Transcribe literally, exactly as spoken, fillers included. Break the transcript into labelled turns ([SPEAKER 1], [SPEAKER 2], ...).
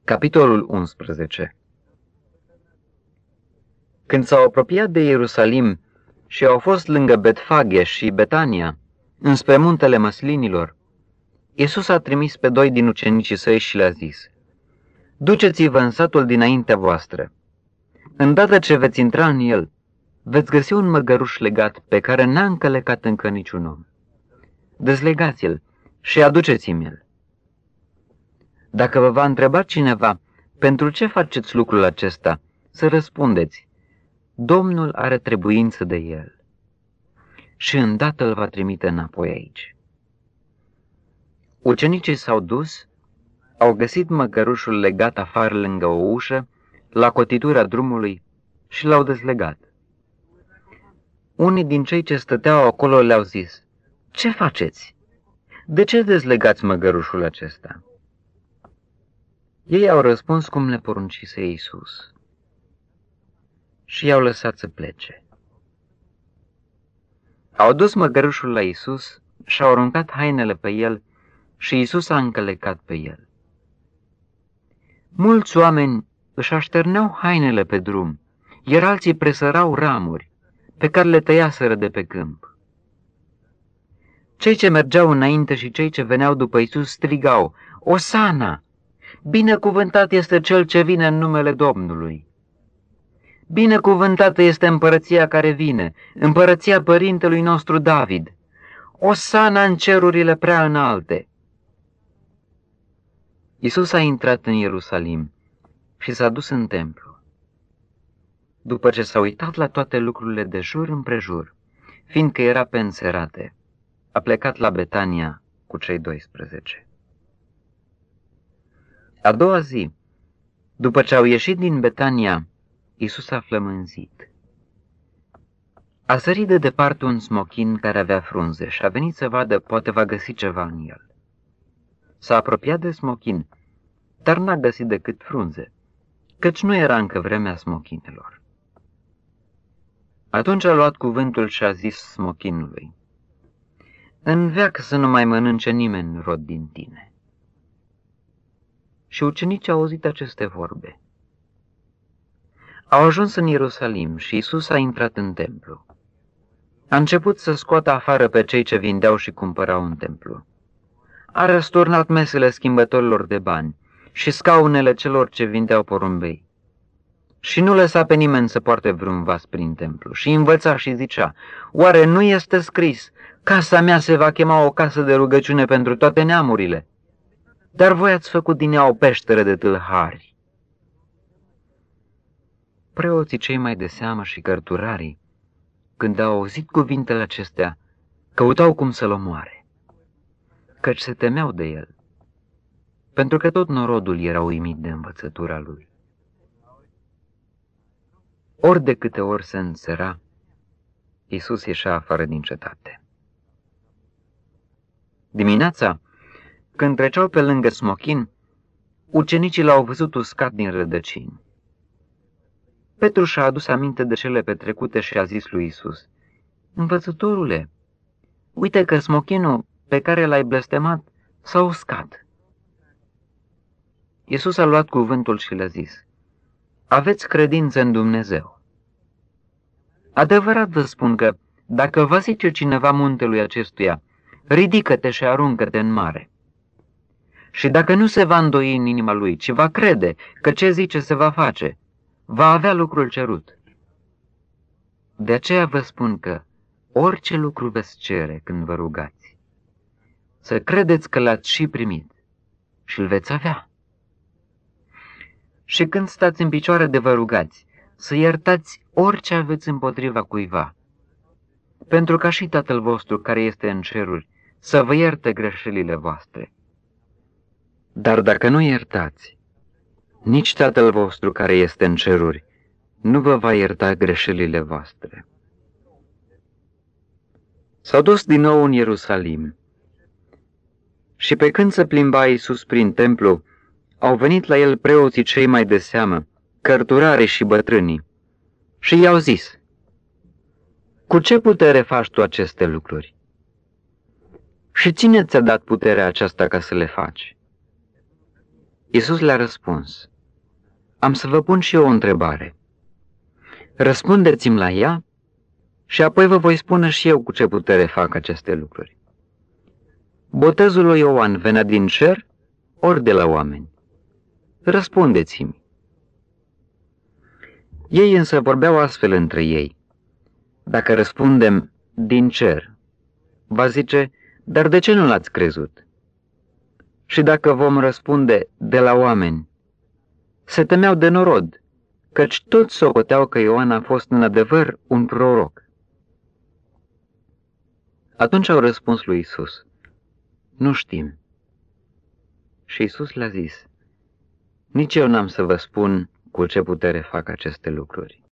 [SPEAKER 1] Capitolul unsprezece. Când s-au apropiat de Ierusalim și au fost lângă Betfage și Betania, înspre muntele Măslinilor, Iisus a trimis pe doi din ucenicii săi și le-a zis: Duceți-vă în satul dinaintea voastră. Îndată ce veți intra în el, veți găsi un măgăruș legat pe care n-a încălecat încă niciun om. Dezlegați-l și aduceți-mi el. Dacă vă va întreba cineva, pentru ce faceți lucrul acesta, să răspundeți: Domnul are trebuință de el. Și îndată îl va trimite înapoi aici. Ucenicii s-au dus, au găsit măgărușul legat afară lângă o ușă, la cotitura drumului, și l-au dezlegat. Unii din cei ce stăteau acolo le-au zis: Ce faceți? De ce dezlegați măgărușul acesta? Ei au răspuns cum le poruncise Iisus și i-au lăsat să plece. Au dus măgărușul la Iisus și au aruncat hainele pe el și Iisus a încălecat pe el. Mulți oameni își așterneau hainele pe drum, iar alții presărau ramuri pe care le tăiaseră de pe câmp. Cei ce mergeau înainte și cei ce veneau după Iisus strigau: Osana! Binecuvântat este cel ce vine în numele Domnului! Binecuvântată este împărăția care vine, împărăția părintelui nostru David! Osana în cerurile prea înalte! Iisus a intrat în Ierusalim și s-a dus în templu. După ce s-a uitat la toate lucrurile de jur împrejur, fiindcă era pe înserate, a plecat la Betania cu cei doisprezece. A doua zi, după ce au ieșit din Betania, Iisus a flămânzit. A sărit de departe un smochin care avea frunze și a venit să vadă, poate va găsi ceva în el. S-a apropiat de smochin, dar n-a găsit decât frunze, căci nu era încă vremea smochinelor. Atunci a luat cuvântul și a zis smochinului: În veac să nu mai mănânce nimeni rod din tine. Și ucenicii au auzit aceste vorbe. Au ajuns în Ierusalim și Iisus a intrat în templu. A început să scoată afară pe cei ce vindeau și cumpărau în templu. A răsturnat mesele schimbătorilor de bani și scaunele celor ce vindeau porumbei. Și nu lăsa pe nimeni să poarte vreun vas prin templu și învăța și zicea: Oare nu este scris: Casa mea se va chema o casă de rugăciune pentru toate neamurile? Dar voi ați făcut din ea o peșteră de tâlhari. Preoții cei mai de seamă și cărturarii, când au auzit cuvintele acestea, căutau cum să-l omoare, căci se temeau de el, pentru că tot norodul era uimit de învățătura lui. Ori de câte ori se însera, Iisus ieșea afară din cetate. Dimineața, când treceau pe lângă smochin, ucenicii l-au văzut uscat din rădăcini. Petru și-a adus aminte de cele petrecute și a zis lui Iisus: Învățătorule, uite că smochinul pe care l-ai blestemat s-a uscat. Iisus a luat cuvântul și le-a zis: Aveți credință în Dumnezeu. Adevărat vă spun că, dacă va zice cineva muntelui acestuia: Ridică-te și aruncă-te în mare, și dacă nu se va îndoi în inima lui, ci va crede că ce zice se va face, va avea lucrul cerut. De aceea vă spun că orice lucru veți cere când vă rugați, să credeți că l-ați și primit și îl veți avea. Și când stați în picioare de vă rugați, să iertați orice aveți împotriva cuiva, pentru ca și Tatăl vostru care este în ceruri să vă ierte greșelile voastre. Dar dacă nu iertați, nici Tatăl vostru care este în ceruri nu vă va ierta greșelile voastre. S-au dus din nou în Ierusalim și pe când se plimba Iisus prin templu, au venit la el preoții cei mai de seamă, cărturarii și bătrânii, și i-au zis: Cu ce putere faci tu aceste lucruri? Și cine ți-a dat puterea aceasta ca să le faci? Iisus le-a răspuns: Am să vă pun și eu o întrebare. Răspundeți-mi la ea și apoi vă voi spune și eu cu ce putere fac aceste lucruri. Botezul lui Ioan venea din cer ori de la oameni? Răspundeți-mi. Ei însă vorbeau astfel între ei. Dacă răspundem din cer, va zice, dar de ce nu l-ați crezut? Și dacă vom răspunde de la oameni, se temeau de norod, căci toți socoteau că Ioan a fost în adevăr un proroc. Atunci au răspuns lui Iisus: Nu știm. Și Iisus le-a zis: Nici eu n-am să vă spun cu ce putere fac aceste lucruri.